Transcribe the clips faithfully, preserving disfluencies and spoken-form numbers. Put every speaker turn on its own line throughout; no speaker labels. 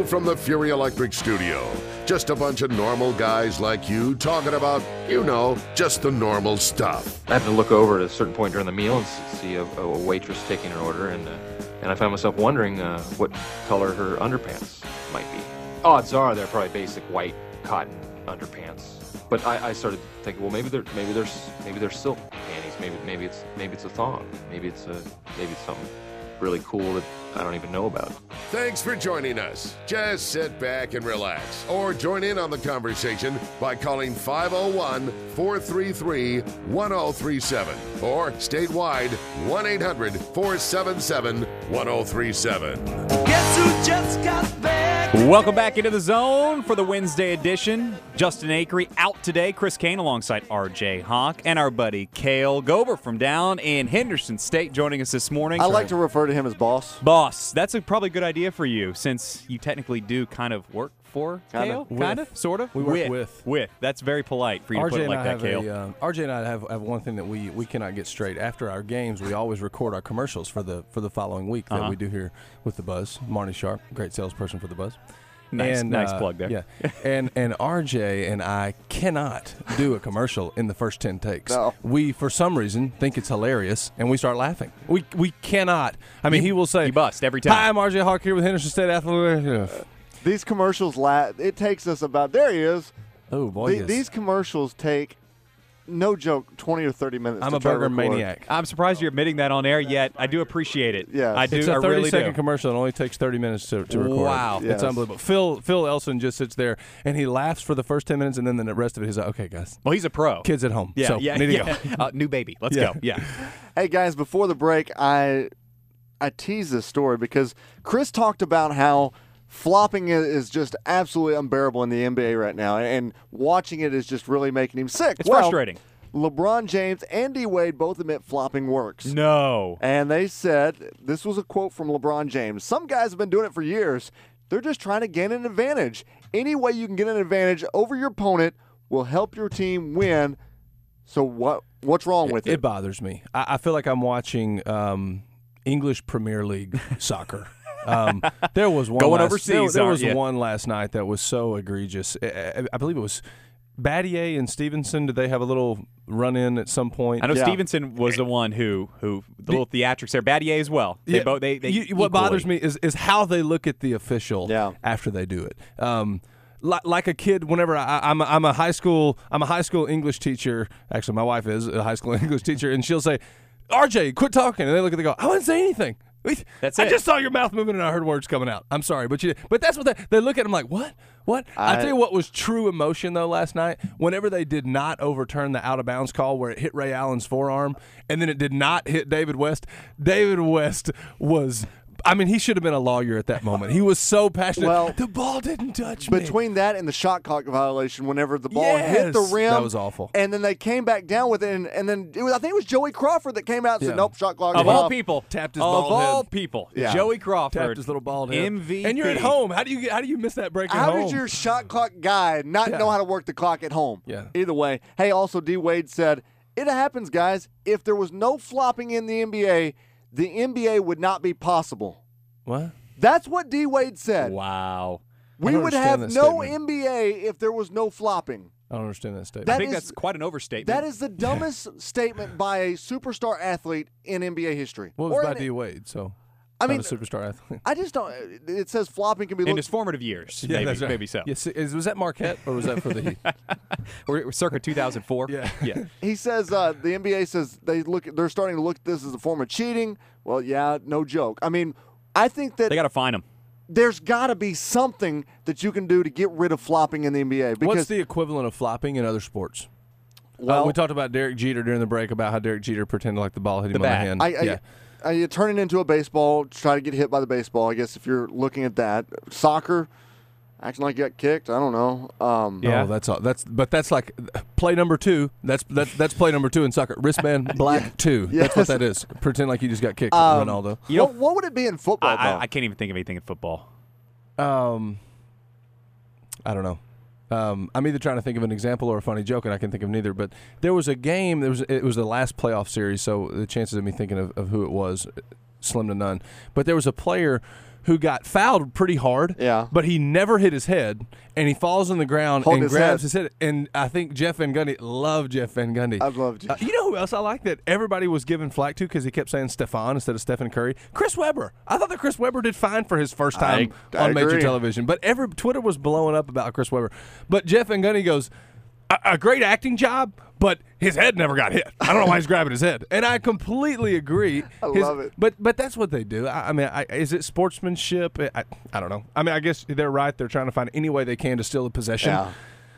Live from the Fury Electric Studio. Just a bunch of normal guys like you talking about, you know, just the normal stuff.
I happened to look over at a certain point during the meal and see a, a waitress taking her order, and uh, and I found myself wondering uh, what color her underpants might be. Odds are they're probably basic white cotton underpants. But I, I started thinking, well, maybe they're maybe there's maybe they're silk panties. Maybe maybe it's maybe it's a thong. Maybe it's a maybe it's something really cool that I don't even know about.
Thanks for joining us. Just sit back and relax. Or join in on the conversation by calling five oh one, four three three, one oh three seven or statewide one eight hundred, four seven seven, one oh three seven.
Guess who just got back?
Welcome back into the zone for the Wednesday edition. Justin Acree out today. Chris Kane alongside R J Hawk and our buddy Cale Gober from down in Henderson State joining us this morning.
I like to refer to him as boss.
Boss. That's a probably good idea for you since you technically do kind of work for
Kinda.
Cale.
With.
Kind of? Sort of?
We work
with.
with.
With. That's very polite for you
R J
to put it
and
like
I
that,
have
Cale.
a, um, R J and I have, have one thing that we, we cannot get straight. After our games, we always record our commercials for the for the following week that
Uh-huh.
we do here with the Buzz. Marnie Sharp, great salesperson for the Buzz.
Nice,
and,
nice
uh,
plug there.
Yeah, and and R J and I cannot do a commercial in the first ten takes.
No.
We, for some reason, think it's hilarious, and we start laughing. We we cannot. I mean,
You-
he will say,
you bust every time.
"Hi, I'm R J Hawk here with Henderson State Athletic."
These commercials, la- it takes us about, there he is.
Oh boy,
The-
yes.
these commercials take, no joke, twenty or thirty minutes
I'm
to
a
try to
burger
record.
maniac.
I'm surprised you're admitting that on air, yet I do appreciate it.
Yes.
I do.
It's a
I really
thirty-second
do.
commercial. It only takes thirty minutes to, to record.
Wow.
Yes.
It's unbelievable. Phil Phil Elson just sits there, and he laughs for the first ten minutes, and then the rest of it, he's like, okay, guys,
Well, he's a pro.
kids at home.
Yeah,
so
yeah,
need to
yeah.
go.
Uh, new baby. Let's
Yeah.
go. Yeah.
Hey, guys, before the break, I I teased this story because Chris talked about how flopping i- is just absolutely unbearable in the N B A right now, and watching it is just really making him sick.
It's
Well,
frustrating.
LeBron James and D. Wade both admit flopping works.
No.
And they said, this was a quote from LeBron James, some guys have been doing it for years. They're just trying to gain an advantage. Any way you can get an advantage over your opponent will help your team win. So what? what's wrong with
It
it?
bothers me. I, I feel like I'm watching um, English Premier League soccer. Um, there was one
Going
last,
overseas,
There, there
aren't
was
you?
one last night that was so egregious. I, I, I believe it was Battier and Stevenson. Did they have a little run in at some point?
I know
Yeah.
Stevenson was the one who who the little theatrics there. Battier as well. They
Yeah,
both they, they
you- what
equally.
bothers me is is how they look at the official
Yeah.
after they do it. Um, li- like a kid, whenever I, I'm a, I'm a high school I'm a high school English teacher. Actually, my wife is a high school English teacher, and she'll say, "R J, quit talking," and they look at they go, "I wouldn't say anything." Wait,
That's
I
it.
just saw your mouth moving and I heard words coming out. I'm sorry, but you. But that's what they they look at him like. What? What? I,
I-
tell you what was true emotion though last night. Whenever they did not overturn the out of bounds call where it hit Ray Allen's forearm and then it did not hit David West. David West was. I mean, he should have been a lawyer at that moment. He was so passionate.
Well,
the ball didn't touch me.
Between that and the shot clock violation, whenever the ball hit the
Yes.
rim,
That was awful.
And then they came back down with it, and, and then it was, I think it was Joey Crawford that came out and
Yeah.
said, "Nope, shot clock."
Of
is
all
off."
people,
Tapped his
of
bald
all
head.
people,
Yeah.
Joey Crawford
tapped his little bald head.
M V P.
And you're at home. How do you how do you miss that break at
How
home?
did your shot clock guy not
Yeah.
know how to work the clock at home?
Yeah.
Either way. Hey, also D. Wade said, "It happens, guys. If there was no flopping in the N B A, the N B A would not be possible."
what?
That's what D. Wade said.
Wow.
We
don't
would
understand
have
that
no
statement.
N B A if there was no flopping.
I don't understand that statement.
That
I think
is-
that's quite an overstatement.
That is the dumbest statement by a superstar athlete in N B A history.
Well, it
Or
was by
in-
D. Wade, so
I
not
mean,
a superstar athlete.
I just don't. It says flopping can be
in
looked.
his formative years.
Yeah,
maybe,
that's right.
maybe so.
Yes, is, was that Marquette or was that for the Heat?
We're, we're circa two thousand four.
Yeah.
yeah.
He says uh, the N B A says they look. They're starting to look at this as a form of cheating. Well, yeah, no joke. I mean, I think that
They got to find him.
there's got to be something that you can do to get rid of flopping in the N B A. Because
What's the equivalent of flopping in other sports?
well,
uh, we talked about Derek Jeter during the break about how Derek Jeter pretended like the ball hit him
The
on
bat.
the hand.
I, I,
yeah.
I, you turn it into a baseball, try to get hit by the baseball. I guess if you're looking at that, soccer, acting like you got kicked. I don't know. Um,
Yeah.
Oh, that's all. That's but that's like play number two. That's that's that's play number two in soccer. Wristband black two. That's what
Yes.
that is. Pretend like you just got kicked,
Um,
Ronaldo.
You know-
what, what would it be in football?
I, I,
though?
I can't even think of anything in football.
Um, I don't know. Um, I'm either trying to think of an example or a funny joke, and I can think of neither. But there was a game. There was it was the last playoff series, so the chances of me thinking of, of who it was, slim to none. But there was a player who got fouled pretty hard.
Yeah.
But he never hit his head, and he falls on the ground
Holding
and
his
grabs
head.
his head. And I think Jeff Van Gundy loved Jeff Van Gundy.
I love Jeff.
Uh, you know who else I like that everybody was giving flack to because he kept saying Stephon instead of Stephen Curry? Chris Webber. I thought that Chris Webber did fine for his first time
I- I
on major
agree.
television. But every Twitter was blowing up about Chris Webber. But Jeff Van Gundy goes, a, a great acting job, but his head never got hit. I don't know why he's grabbing his head. And I completely agree.
I
His-
love it.
But but that's what they do. I, I mean, I, is it sportsmanship? I, I don't know. I mean, I guess they're right. They're trying to find any way they can to steal the possession.
Yeah.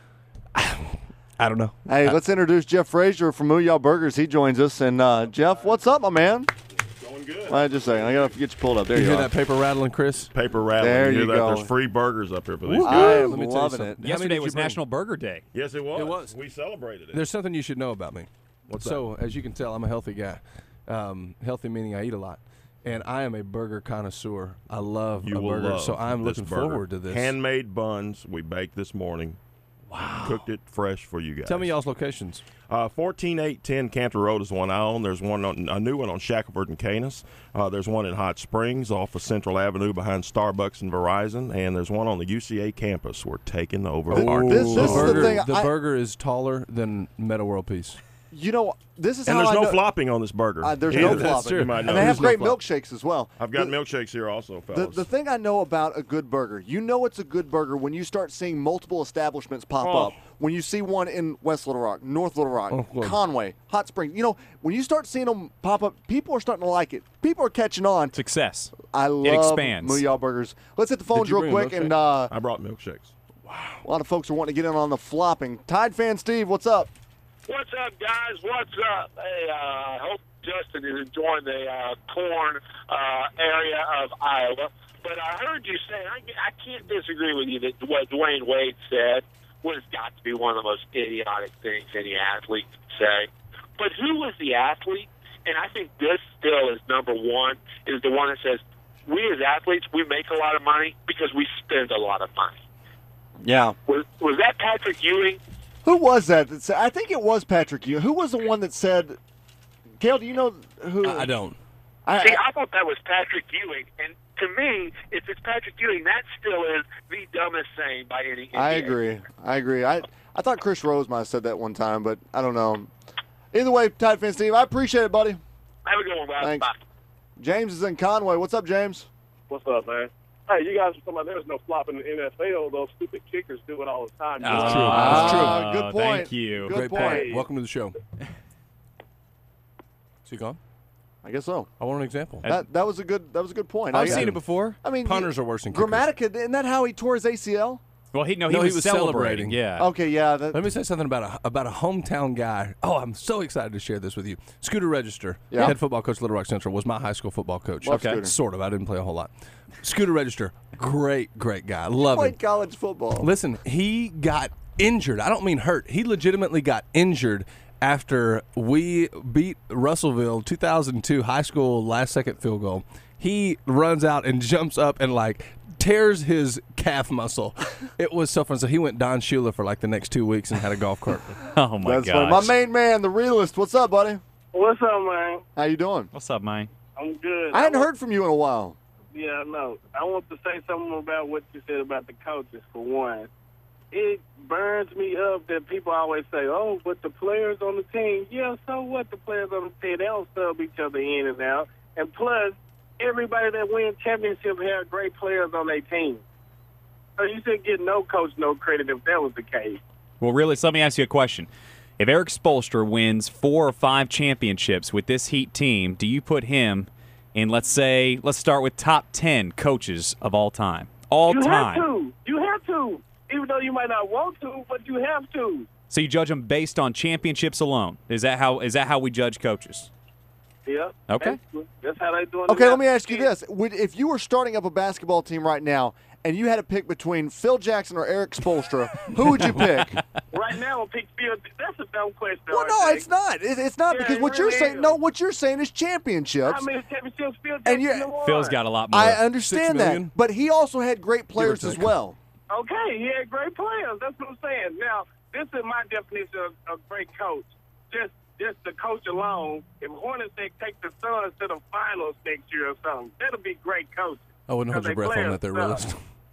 I don't know.
Hey, let's introduce Jeff Frazier from Moo Y'all Burgers. He joins us. And, uh, Jeff, what's up, my man?
Going good.
Uh, just a second. I got to get you pulled up. There
You
you,
hear
are.
that paper rattling, Chris?
Paper rattling.
There
you
you
hear that?
go.
There's free burgers up here for these
I
guys.
am
Let me tell you
loving
something.
it.
How many
Yesterday
did you
was
bring?
National Burger Day.
Yes, it was.
It was.
We celebrated it.
There's something you should know about me.
What's
so, as you can tell, I'm a healthy guy. Um, healthy meaning I eat a lot. And I am a burger connoisseur. I love
you
a
will
burger.
love
So I'm
this
looking
burger.
forward to this.
Handmade buns we baked this morning. Wow. Cooked it fresh for you guys.
Tell me y'all's locations.
Uh, fourteen eight ten Cantor Road is the one I own. There's one on, a new one on Shackelford and Canis. Uh, there's one in Hot Springs off of Central Avenue behind Starbucks and Verizon. And there's one on the U C A campus. We're taking over the market.
This-
the
this is the
burger,
thing, I-
burger is taller than Meta World Peace.
You know, this is
And
how
there's
I
no
know.
flopping on this burger.
Uh, there's
Either.
no
That's
flopping.
true.
You might
And
know.
they have
There's no
great
flop.
milkshakes as well.
I've got
The-
milkshakes here also,
The,
fellas.
the thing I know about a good burger, you know it's a good burger when you start seeing multiple establishments pop
Oh.
up. When you see one in West Little Rock, North Little Rock,
Oh, good.
Conway, Hot Springs, you know, when you start seeing them pop up, people are starting to like it. People are catching on.
Success.
I love
expands.
Moo Y'all Burgers. Let's hit the phones
you
real
bring a
quick,
milkshake?
and uh,
I brought milkshakes.
a lot of folks are wanting to get in on the flopping. Tide fan Steve, what's up?
What's up, guys? What's up? Hey, uh, I hope Justin is enjoying the uh, corn uh, area of Iowa. But I heard you say, I, I can't disagree with you that what Dwayne Wade said was got to be one of the most idiotic things any athlete could say. But who was the athlete? And I think this still is number one, is the one that says, we as athletes, we make a lot of money because we spend a lot of money.
Yeah.
Was, was that Patrick Ewing?
Who was that? that said, I think it was Patrick Ewing. Who was the one that said, Kale, do you know who?
I, I don't.
I,
See, I thought that was Patrick Ewing, and to me, if it's Patrick Ewing, that still is the dumbest saying by any.
I
N B A.
agree. I agree. I I thought Chris Rose might have said that one time, but I don't know. Either way, Tide fan Steve, I appreciate it, buddy.
Have a good one, guys.
Thanks.
Bye.
James is in Conway. What's up, James?
What's up, man? Hey, you guys were talking about there's no flop in the N F L. Those stupid kickers do it all the time.
That's
true.
Ah,
That's
true.
Good point.
Thank you.
Good
Great
point.
point. Welcome to the show. Is he gone?
I guess so.
I want an example.
That that was a good that was a good point.
I've
I,
seen
I,
it before.
I mean,
Punters
you-
are worse than kickers.
Grammatica, isn't that how he tore his A C L?
Well, he no, he,
No, he
was,
was
celebrating.
celebrating.
Yeah.
Okay, yeah. That,
Let me say something about a about a hometown guy. Oh, I'm so excited to share this with you. Scooter Register,
Yeah.
head football coach, Little Rock Central, was my high school football coach.
Love Okay. Scooter.
sort of. I didn't play a whole lot. Scooter Register, great, great guy. Love him.
played college football.
Listen, he got injured. I don't mean hurt. He legitimately got injured after we beat Russellville two thousand two high school last second field goal. He runs out and jumps up and like tears his calf muscle. It was so fun. So he went Don Shula for like the next two weeks and had a golf cart.
Oh my
That's funny.
gosh.
My main man, the realist. What's up, buddy?
What's up, man?
How you doing?
What's up, man?
I'm good.
I hadn't
want-
heard from you in a while.
Yeah, no. I want to say something about what you said about the coaches, for one. It burns me up that people always say, oh, but the players on the team, yeah, so what? The players on the team, they don't sub each other in and out. And plus, everybody that wins championships have great players on their team. So you should get no coach no credit if that was the case.
Well, really, so let me ask you a question. If Eric Spoelstra wins four or five championships with this Heat team, do you put him in, let's say, let's start with top ten coaches of all time? All
you
time.
have to. You have to. Even though you might not want to, but you have to.
So you judge them based on championships alone. Is that how is that how we judge coaches?
Yeah.
Okay.
That's, that's how they doing it.
Okay,
now.
let me ask you this: Would if you were starting up a basketball team right now and you had to pick between Phil Jackson or Eric Spoelstra, who would you pick?
Right now, pick Phil. That's a dumb question.
Well,
R J.
no, it's not. It, it's not
Yeah,
because
it
what you're
really
saying.
is.
No, what you're saying is championships.
How many championships Phil
And
Jackson
you-
won?
Phil's got a lot more.
I
Six
understand that,
million?
but he also had great players as
take.
well.
Okay, he had great players. That's what I'm saying. Now, this is my definition of a great coach. Just just the coach alone. If Hornets they take the Suns to the finals next year or something, that'll be great coaching.
I wouldn't hold your breath on that there, Willis.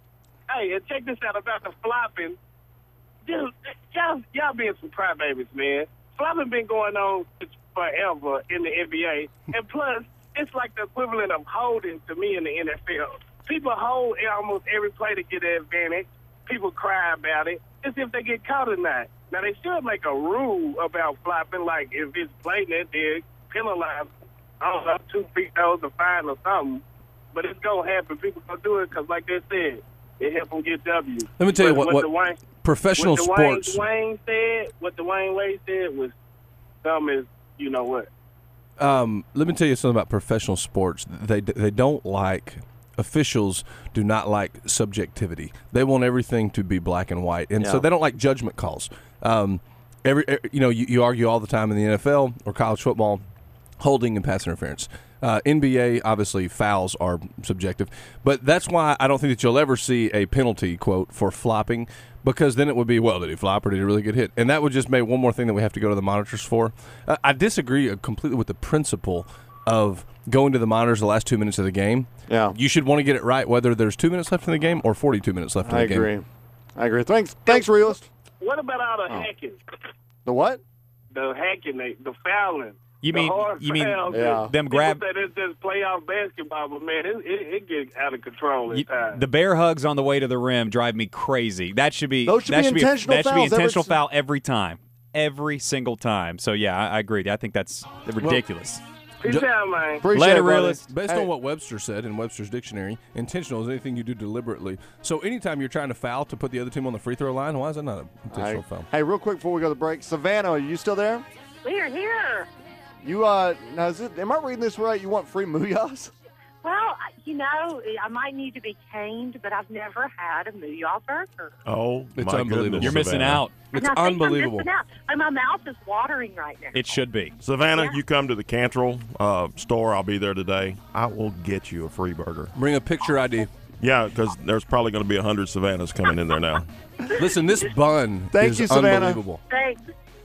Hey, and check this out about the flopping. Dude, y'all, y'all being some crybabies, man. Flopping been going on forever in the N B A. And plus, it's like the equivalent of holding to me in the N F L. People hold almost every play to get an advantage. People cry about it as if they get caught or not. Now, they should make a rule about flopping, like if it's blatant, they're penalized, I don't know, two free throws, a fine or something. But it's going to happen. People going to do it because, like they said, it helps them get W.
Let me tell you
but
what, what
Dwayne,
professional
what Dwayne,
sports.
Dwayne said, what Dwayne Wade said was something is, you know what.
Um, let me tell you something about professional sports. They they don't like officials. Do not like subjectivity. They want everything to be black and white, and
Yeah.
so they don't like judgment calls. Um, every you know you, you argue all the time in the N F L or college football, holding and pass interference. Uh, N B A, obviously, fouls are subjective. But that's why I don't think that you'll ever see a penalty, quote, for flopping, because then it would be, well, did he flop or did he really get hit? And that would just make one more thing that we have to go to the monitors for. Uh, I disagree completely with the principle of going to the monitors the last two minutes of the game.
Yeah.
You should want to get it right whether there's two minutes left in the game or forty-two minutes left in
I
the
agree.
game.
I agree. Thanks, thanks, realist.
What about all the
Oh.
hacking?
The what?
The hacking, the, the fouling.
You
the
mean
hard
you mean
fouls.
Yeah.
them grab
People say it's just playoff basketball, but man, it, it, it gets out of control at
you,
times.
the bear hugs on the way to the rim drive me crazy. That should be
Those should
that
be
should be
intentional
a, that should be
fouls every
intentional
s-
foul every time, every single time. So yeah, I, I agree. I think that's ridiculous.
Peace out, man.
Appreciate
Later,
it, brother.
realist.
Based
Hey.
on what Webster said in Webster's dictionary, intentional is anything you do deliberately. So anytime you're trying to foul to put the other team on the free throw line, why is that not an intentional
Hey,
foul?
hey, real quick before we go to the break, Savannah, are you still there?
We're here.
You uh, now is it? Am I reading this right? You want free Muyas?
Well, you know, I might need to be caned, but I've never had a Mooyah burger.
Oh,
It's
my
unbelievable.
goodness,
You're missing
Savannah.
out.
It's
and I think
unbelievable.
I'm missing out. And my mouth is watering right now.
It should be.
Savannah,
Yeah.
you come to the Cantrell uh, store. I'll be there today. I will get you a free burger.
Bring a picture I D.
Yeah, because there's probably going to be a hundred Savannahs coming in there now.
Listen, this bun
Thank
is
you, Savannah.
unbelievable.
Thanks.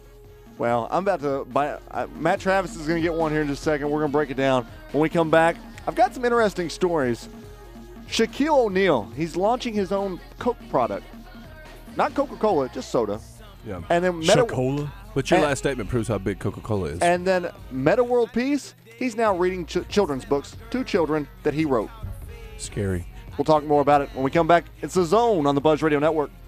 Well, I'm about to buy. Uh, Matt Travis is going to get one here in just a second. We're going to break it down when we come back. I've got some interesting stories. Shaquille O'Neal, he's launching his own Coke product, not Coca-Cola, just soda.
Yeah.
And then Meta,
But your
And-
last statement proves how big Coca-Cola is.
and then Meta World Peace. He's now reading ch- children's books to children that he wrote.
Scary.
We'll talk more about it when we come back. It's The Zone on the Buzz Radio Network.